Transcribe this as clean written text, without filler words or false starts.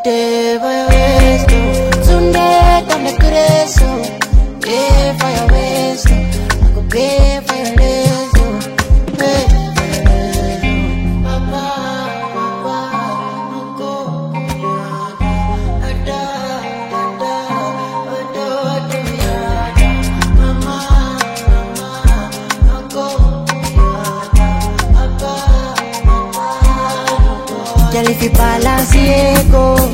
day for your waist, oh. Tonight I'm the grace, oh. Yeah, for your waist, oh. I go pay for your lace, oh. Pay for your lace, oh. Papa, no go, yeah. Ada, mama, no go, yeah. Girl, if you balance, yeah, go.